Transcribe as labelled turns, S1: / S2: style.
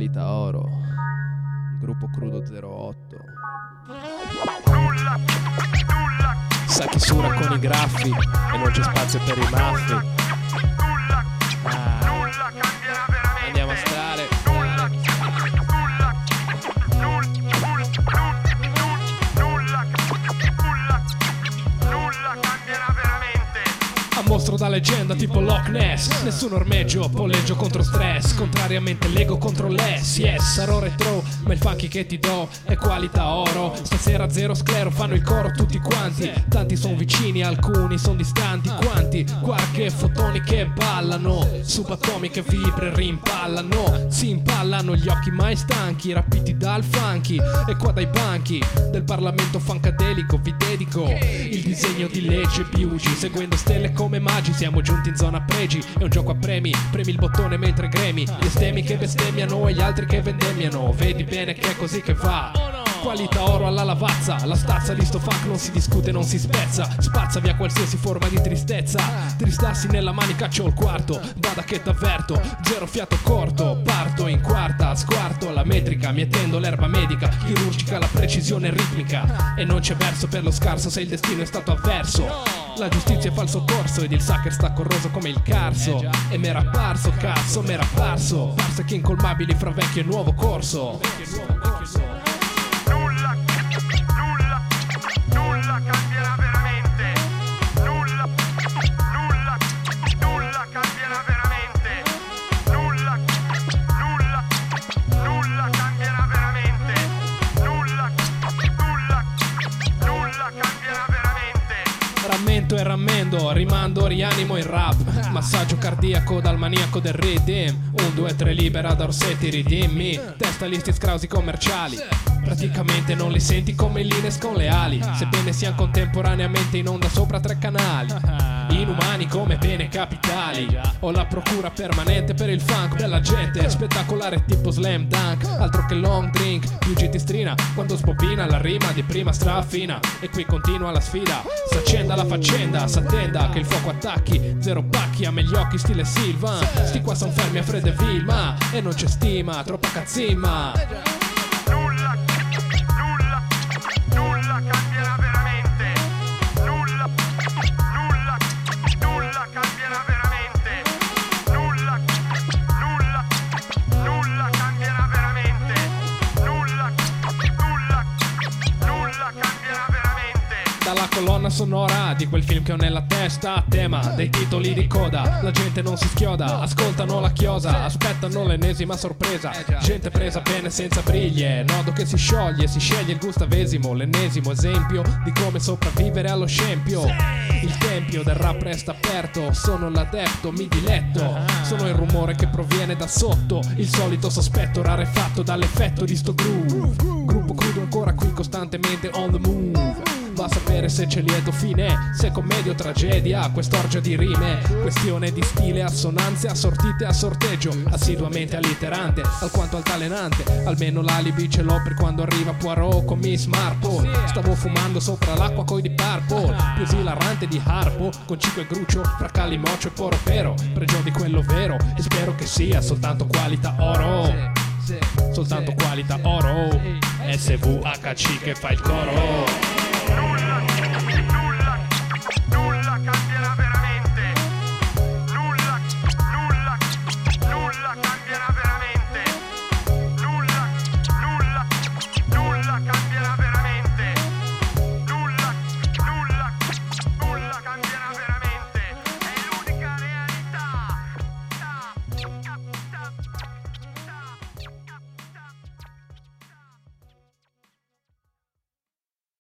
S1: Qualità Oro, gruppo Crudo 08. Sa chi sura con i graffi e non c'è spazio per i maffi. Andiamo a stare. Mostro da leggenda tipo Loch Ness. Nessun ormeggio, polleggio contro stress. Contrariamente l'ego contro l'ess. Yes, sarò retro, ma il funky che ti do è qualità oro. Stasera zero sclero, fanno il coro tutti quanti. Tanti son vicini, alcuni son distanti. Quanti? Quark e fotoni che ballano, subatomi che vibre rimpallano. Si impallano gli occhi mai stanchi, rapiti dal funky. E qua dai banchi del Parlamento funkadelico vi dedico il disegno di legge Biugi, seguendo stelle come magi. Siamo giunti in zona pregi, è un gioco a premi. Premi il bottone mentre gremi gli estemi che bestemmiano e gli altri che vendemmiano. Vedi bene che è così che va. Qualità oro alla lavazza, la stazza di sto funk non si discute, non si spezza. Spazza via qualsiasi forma di tristezza. Tristarsi nella manica c'ho il quarto, vada che t'avverto. Zero fiato corto, parto in quarta, squarto la metrica, mietendo l'erba medica, chirurgica la precisione ritmica. E non c'è verso per lo scarso se il destino è stato avverso. La giustizia è falso corso ed il sucker sta corroso come il carso. E m'era apparso, cazzo, m'era apparso. Parse che incolmabili fra vecchio e nuovo corso.
S2: Nulla cambierà veramente. Nulla cambierà veramente. Nulla cambierà veramente. Nulla cambierà veramente.
S1: Rammento e rammendo, rimando, rianimo il rap. Massaggio cardiaco dal maniaco del redeem. 1, 2, 3 libera da orsetti, ridimmi. Testa listi scrausi commerciali. Praticamente non li senti come l'Ines con le ali, sebbene siano contemporaneamente in onda sopra 3 canali. Inumani come pene capitali. Ho la procura permanente per il funk della gente, spettacolare tipo slam dunk. Altro che long drink, più strina quando sbobina la rima di prima strafina. E qui continua la sfida, s'accenda la faccenda, s'attenda che il fuoco attacchi. Zero pacchi, a me gli occhi stile Silvan. Sti qua son fermi a Fredeville, ma e non c'è stima, troppa cazzimma.
S2: Nulla cambierà veramente. Nulla cambierà veramente. Nulla cambierà veramente. Nulla cambierà veramente.
S1: Dalla colonna sonora di quel film che ho nella testa, tema dei titoli di coda. La gente non si schioda, ascoltano la chiosa, aspettano l'ennesima sorpresa. Gente presa bene senza briglie, nodo che si scioglie, si sceglie il gustavesimo, l'ennesimo esempio di come sopravvivere allo scempio. Il tempio del rap resta aperto, sono l'adepto, mi diletto. Sono il rumore che proviene da sotto, il solito sospetto rarefatto dall'effetto di sto groove. Gruppo crudo ancora qui costantemente on the move. Va a sapere se c'è lieto fine, se commedia o tragedia, quest'orgia di rime. Questione di stile, assonanze assortite a sorteggio, assiduamente alliterante, alquanto altalenante. Almeno l'alibi ce l'ho per quando arriva Poirot con Miss Marple. Stavo fumando sopra l'acqua coi di Purple, più esilarante di Harpo, con Cico e Gruccio, fra Calimocio e Poropero. Pregio di quello vero e spero che sia soltanto qualità oro. Soltanto qualità oro. SVHC che fa il coro.